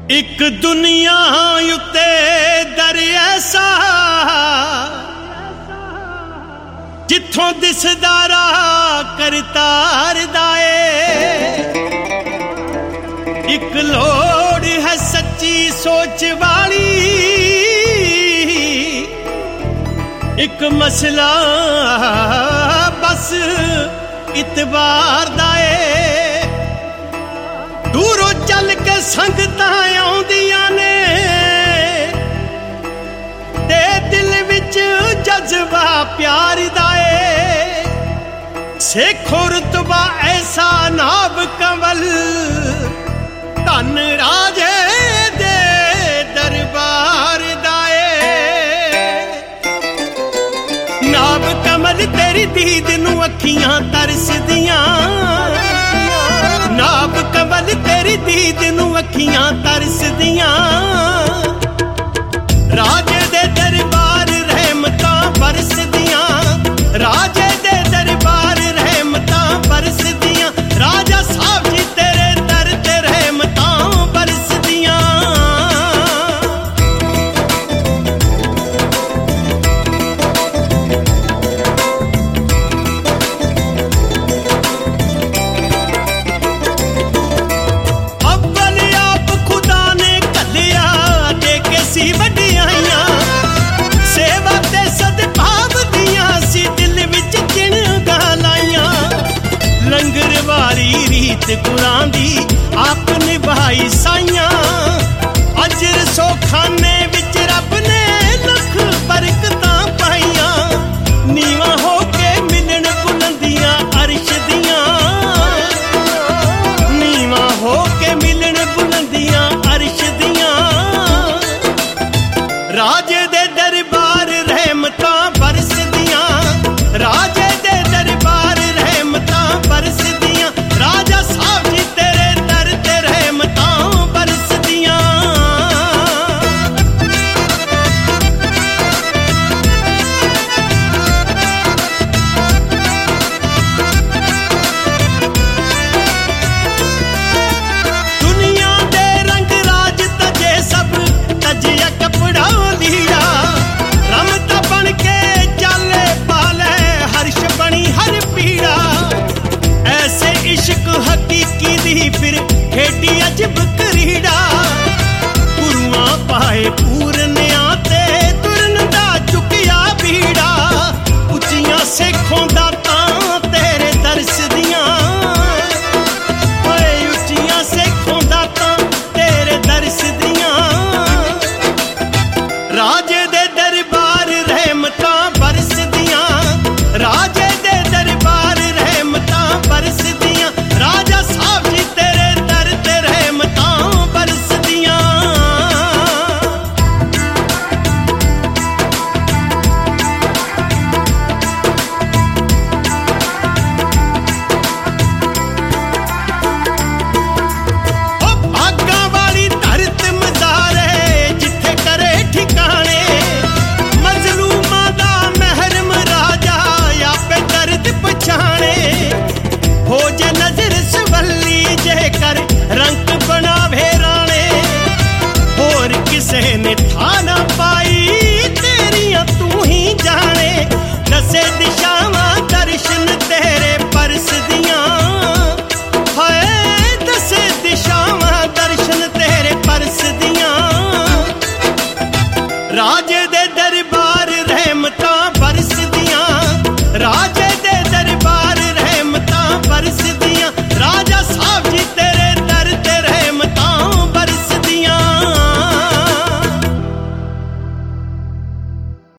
एक दुनिया उत्ते दर ऐसा जिथों दिसदा राह करतार दाए। एक लोड़ है सच्ची सोच वाली, एक मसला बस इतबार दाए। दूरों चल के संगतां आउंदियां ने ते दिल विच जज्बा प्यार दाए। सेखो रुतबा ऐसा नाब कंवल धन राजे दे दरबार दाए। नाब कमल तेरी दीद नू अखियां तरसदियां, नाब कमल तेरी दीद नू अखियां तरसदियां। राजे दे दरबार रहमतां बरसदियां, राजे दे दरबार रहमतां बरसदियां। राजा साहब जी तेरे दर ते रहमतां बरसदियां। सेवा ते सदभाव दियां सी दिल विच चिणगा लाइयां। लंगर वाली रीत गुरां दी आप निभाई साइयां। अजर सोखाने विच रब ने लख बरकतां पाइयां। नीवां हो के मिलन बुलंदियां अरश दियां, नीवां हो के मिलन बुलंदियां अरश दियां। राजे दे दरबार रहमतां बरसदियां, राजे दे दरबार रहमतां बरसदियां। राजा साहब जी तेरे दर ते रहमतां बरसदियां। दुनिया दे रंग राज तजे सब तजिया कपड़ा लीड़ा। रमता बन के चाले पाले हर्ष बनी हर पीड़ा। ऐसे इश्क हकीकी दी फिर खेडी अजब क्रीड़ा। गुरुआं पाए पूरनिया ते तुरन दा चुकिया बीड़ा। उचियां सेखों दातां तेरे दरस दियां, उचियां सेखों दातां तेरे दरस दियां। राजे दे दरबार रहमतां बरसदियां, राजे दे दरबार रहमतां बरसदियां। राजा साहब जी तेरे दर ते रहमतां बरसदियां। भागां वाली धरत मज़ारे जिथे करे ठिकाने। मजलूमां दा महरम राजा आपे दर्द पछाणे। हो जे नजर सवली जेकर रंग बनावे राणे। होर किसे ने था ना पाई तेरियां तू ही जाने। दसे दिशावां दर्शन तेरे परसदियां, हाय दसे दिशावां दर्शन तेरे परसदियां। राजे दे दरबार रहमतां बरसदियां, राज